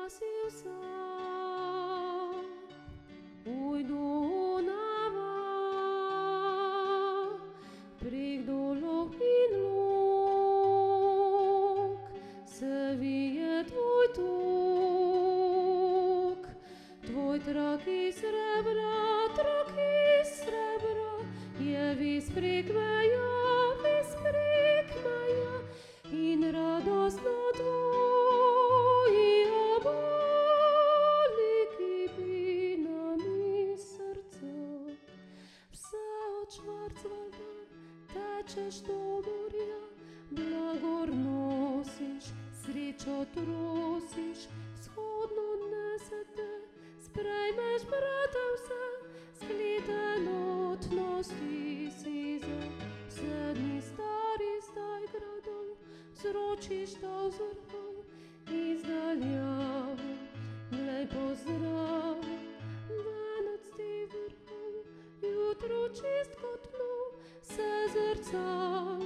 prosił sam. Ujdu nava, prig dolov in luk, se vije tvoj tuk, tvoj traki srebra, je vis prek meja in radostno tvoji oboli kipinami srca. Vse od Schwarzwalda tečeš do morja, blagor nosiš, srečo trosiš, vzhodno nese te, sprejmeš brate vse, sklite notnosti size. Vse dni stari zdaj gradov, zročiš ta vzrhov, izdaljavo, glej pozdrav, venec ti vrhov, jutro čist kot nov, se zrca